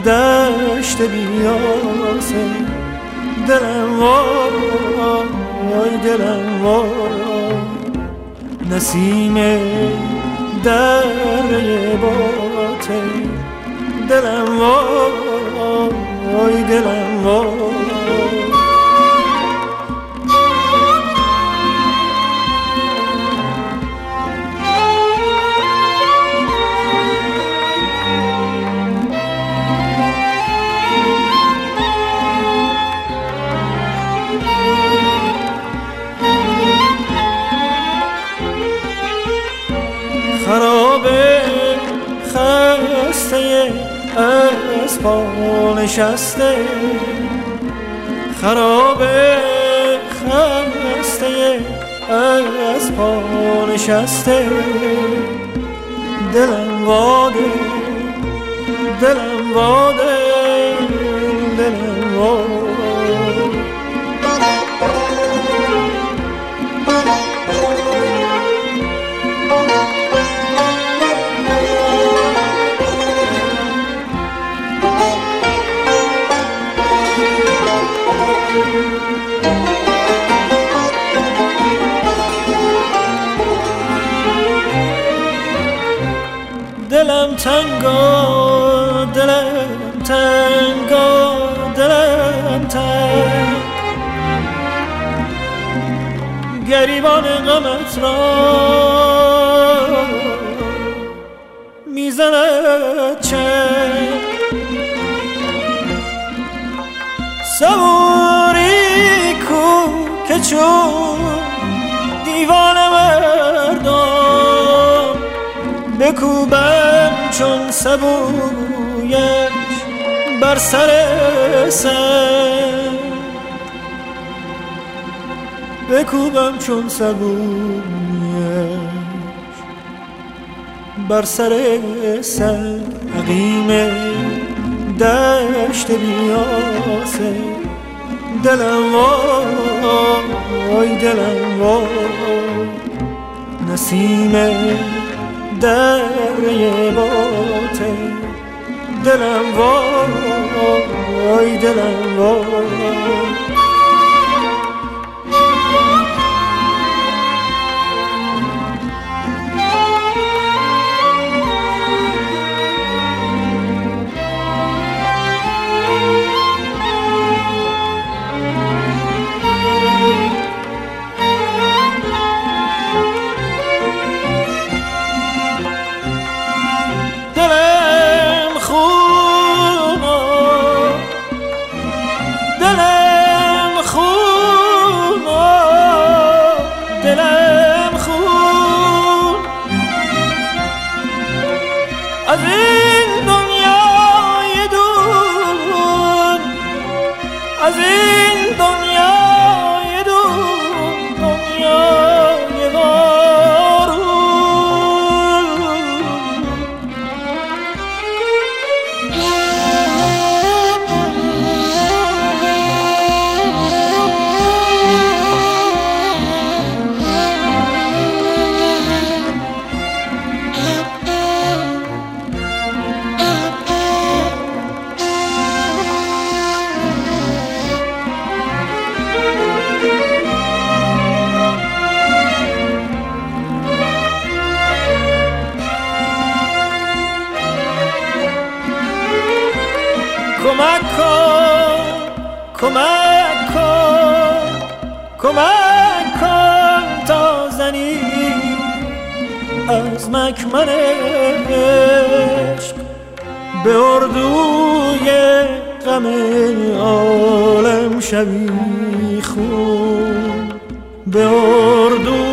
دشت بیاسه، دلم وای دلم وای، نسیم دره باته، دلم وای دلم وای. خرابه خسته از پا نشسته، خرابه خسته از پا نشسته، دلم واده دلم واده دلم واده. دلم تنگا دلم تنگا دلم تنگ، گریبان غمت را میزند چنگ، صبوری کو که چون دیوان مردم، بکوبم چون سبویش بر سر سنگ، بکوبم چون سبویش بر سر سنگ. عقیم دشت بیاسه، دلم وای دلم وای، نسیم دره باته، دلم وای دلم وای. از این دنیای دور، از این دنیای دور، دنیای وارون، کمک کن کمک کن کمک کن تا زنی از مکمن عشق به اردوی غم عالم شبی خون، به اردوی